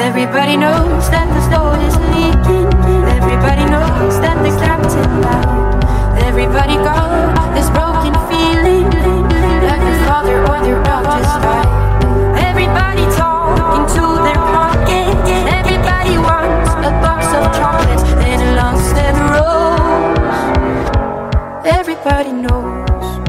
Everybody knows that the boat is leaking. Everybody knows that the captain died. Everybody got this broken feeling, like their father or their dog just died. Everybody talking to their pocket. Everybody wants a box of chocolates and a long stem rose. Everybody knows.